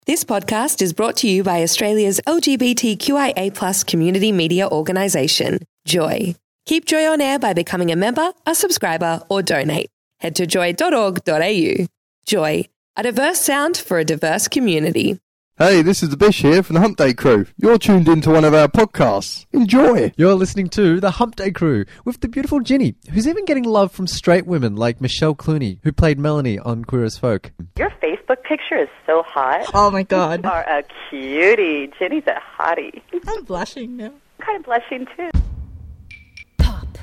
This podcast is brought to you by Australia's LGBTQIA+ community media organisation, Joy. Keep Joy on air by becoming a member, a subscriber, or donate. Head to joy.org.au. Joy, a diverse sound for a diverse community. Hey, this is the Bish here from the Hump Day Crew. You're tuned into one of our podcasts. Enjoy! You're listening to the Hump Day Crew with the beautiful Ginny, who's even getting love from straight women like Michelle Clooney, who played Melanie on Queer as Folk. Your Facebook picture is so hot. Oh my God. You are a cutie. Ginny's a hottie. I'm blushing now. I'm kind of blushing too. Pop.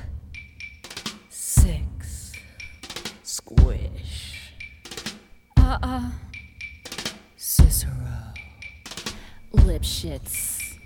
6. Squish. Cicero. Lip shits.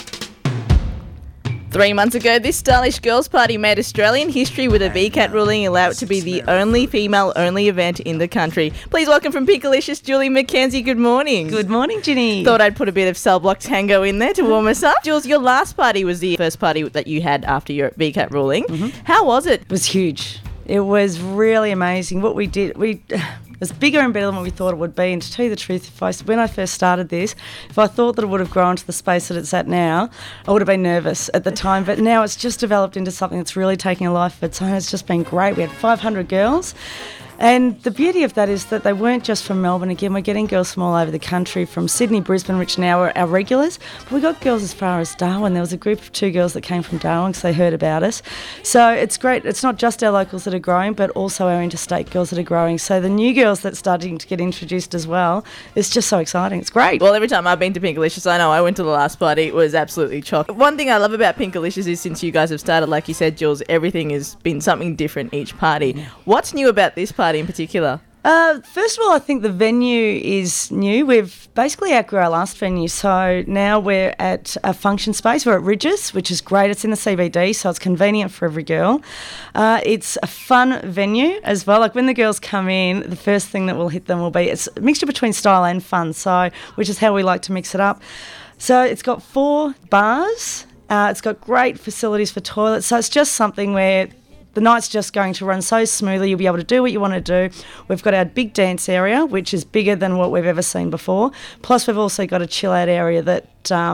3 months ago, this stylish girls' party made Australian history with a VCAT ruling allowed it to be the only female-only event in the country. Please welcome from Pinkalicious, Julie McKenzie. Good morning. Good morning, Ginny. Thought I'd put a bit of Cell Block Tango in there to warm us up. Jules, your last party was the first party that you had after your VCAT ruling. Mm-hmm. How was it? It was huge. It was really amazing. What we did, it was bigger and better than what we thought it would be. And to tell you the truth, when I first started this, if I thought that it would have grown to the space that it's at now, I would have been nervous at the time. But now it's just developed into something that's really taking a life of its own. It's just been great. We had 500 girls. And the beauty of that is that they weren't just from Melbourne. Again, we're getting girls from all over the country, from Sydney, Brisbane, which now are our regulars. But we got girls as far as Darwin. There was a group of 2 girls that came from Darwin because they heard about us. So it's great. It's not just our locals that are growing, but also our interstate girls that are growing. So the new girls that's starting to get introduced as well, it's just so exciting. It's great. Well, every time I've been to Pinkalicious, I know I went to the last party. It was absolutely chock. One thing I love about Pinkalicious is since you guys have started, like you said, Jules, everything has been something different each party. What's new about this party in particular? First of all, I think the venue is new. We've basically outgrew our last venue, so now we're at a function space. We're at Ridges, which is great. It's in the CBD, so it's convenient for every girl. It's a fun venue as well. Like when the girls come in, the first thing that will hit them will be it's a mixture between style and fun, so which is how we like to mix it up. So it's got 4 bars. It's got great facilities for toilets, so it's just something where the night's just going to run so smoothly. You'll be able to do what you want to do. We've got our big dance area, which is bigger than what we've ever seen before. Plus, we've also got a chill-out area that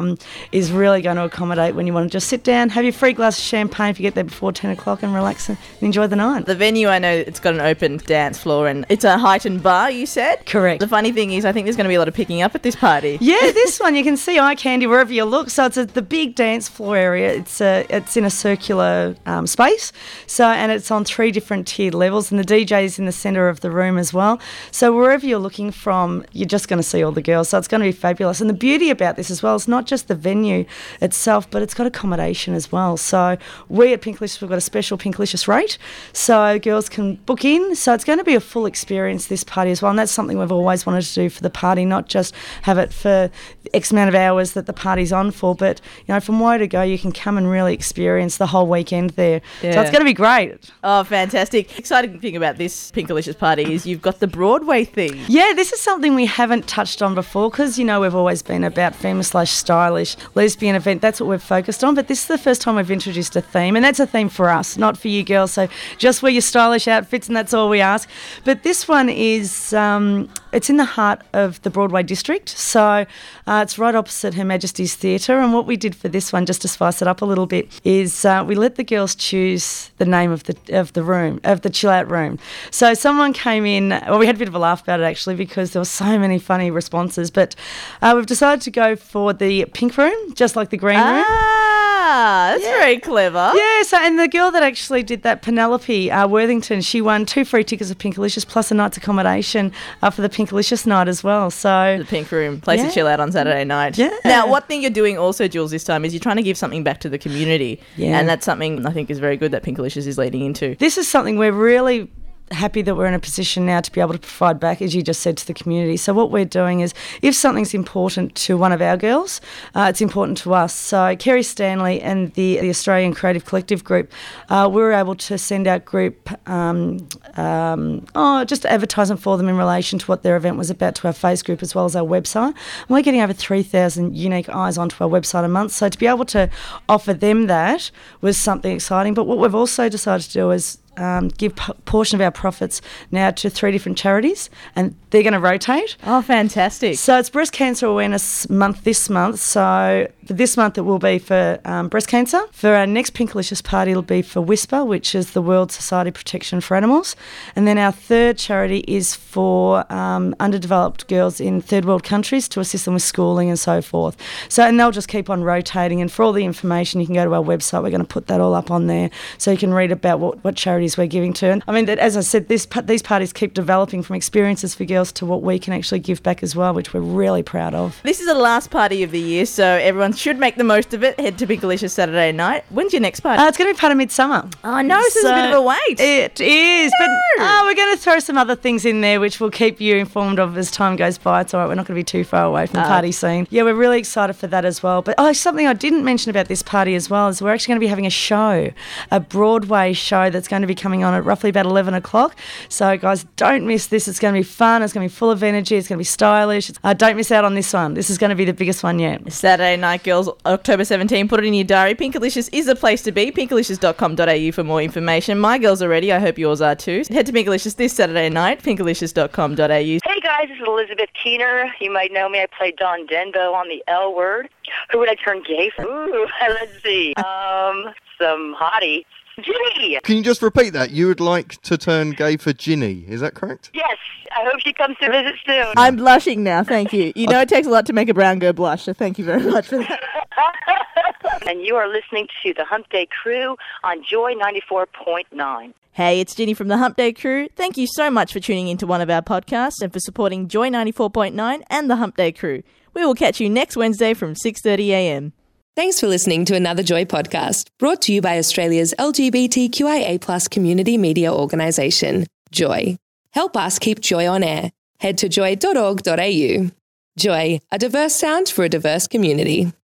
is really going to accommodate when you want to just sit down, have your free glass of champagne if you get there before 10 o'clock and relax and enjoy the night. The venue, I know it's got an open dance floor and it's a heightened bar, you said? Correct. The funny thing is I think there's going to be a lot of picking up at this party. Yeah, this one, you can see eye candy wherever you look. So it's the big dance floor area. It's in a circular space. And it's on 3 different tiered levels, and the DJ is in the centre of the room as well. So wherever you're looking from, you're just going to see all the girls. So it's going to be fabulous. And the beauty about this as well is not just the venue itself, but it's got accommodation as well. So we at Pinkalicious, we've got a special Pinkalicious rate, so girls can book in. So it's going to be a full experience, this party as well. And that's something we've always wanted to do for the party, not just have it for X amount of hours that the party's on for, but from where to go, you can come and really experience the whole weekend there. Yeah. So it's going to be great. Oh, fantastic. Exciting thing about this Pinkalicious party is you've got the Broadway theme. Yeah, this is something we haven't touched on before because, we've always been about female/stylish lesbian event. That's what we've focused on. But this is the first time we've introduced a theme, and that's a theme for us, not for you girls. So just wear your stylish outfits and that's all we ask. But this one is... it's in the heart of the Broadway district, so it's right opposite Her Majesty's Theatre. And what we did for this one, just to spice it up a little bit, is we let the girls choose the name of the room, of the chill out room. So someone came in. Well, we had a bit of a laugh about it actually because there were so many funny responses. But we've decided to go for the pink room, just like the green room. That's very clever. Yeah, and the girl that actually did that, Penelope Worthington, she won 2 free tickets of Pinkalicious plus a night's accommodation for the Pinkalicious night as well. So the pink room, place to chill out on Saturday night. Yeah. Now, one thing you're doing also, Jules, this time is you're trying to give something back to the community. Yeah. And that's something I think is very good that Pinkalicious is leading into. This is something we're really happy that we're in a position now to be able to provide back, as you just said, to the community. So what we're doing is, if something's important to one of our girls, it's important to us. So Kerry Stanley and the Australian Creative Collective Group, we were able to send out group just advertisement for them in relation to what their event was about to our Face group as well as our website. And we're getting over 3,000 unique eyes onto our website a month. So to be able to offer them that was something exciting. But what we've also decided to do is give portion of our profits now to 3 different charities, and they're going to rotate. Oh, fantastic. So it's Breast Cancer Awareness Month this month. So for this month it will be for breast cancer. For our next Pinkalicious party it'll be for WISPA, which is the World Society of Protection for Animals. And then our third charity is for underdeveloped girls in third world countries to assist them with schooling and so forth. So, and they'll just keep on rotating. And for all the information, you can go to our website. We're going to put that all up on there so you can read about what charities we're giving to. And I mean, as I said, these parties keep developing from experiences for girls to what we can actually give back as well, which we're really proud of. This is the last party of the year, so everyone should make the most of it. Head to Pinkalicious Saturday night. When's your next party? It's going to be part of Midsummer. Oh, no, this is a bit of a wait. It is, but we're going to throw some other things in there which will keep you informed of as time goes by. It's all right, we're not going to be too far away from the party scene. Yeah, we're really excited for that as well. But something I didn't mention about this party as well is we're actually going to be having a show, a Broadway show that's going to be coming on at roughly about 11 o'clock. So, guys, don't miss this. It's going to be fun. It's going to be full of energy. It's going to be stylish. Don't miss out on this one. This is going to be the biggest one yet. Saturday night, girls, October 17. Put it in your diary. Pinkalicious is the place to be. Pinkalicious.com.au for more information. My girls are ready. I hope yours are too. Head to Pinkalicious this Saturday night. Pinkalicious.com.au. Hey guys, this is Elizabeth Keener. You might know me. I played Dawn Denbo on The L Word. Who would I turn gay for? Ooh, let's see. Some hottie. Ginny! Can you just repeat that? You would like to turn gay for Ginny, is that correct? Yes, I hope she comes to visit soon. I'm blushing now, thank you. You know it takes a lot to make a brown girl blush, so thank you very much for that. And you are listening to the Hump Day Crew on Joy 94.9. Hey, it's Ginny from the Hump Day Crew. Thank you so much for tuning into one of our podcasts and for supporting Joy 94.9 and the Hump Day Crew. We will catch you next Wednesday from 6:30am. Thanks for listening to another Joy podcast, brought to you by Australia's LGBTQIA+ community media organisation, Joy. Help us keep Joy on air. Head to joy.org.au. Joy, a diverse sound for a diverse community.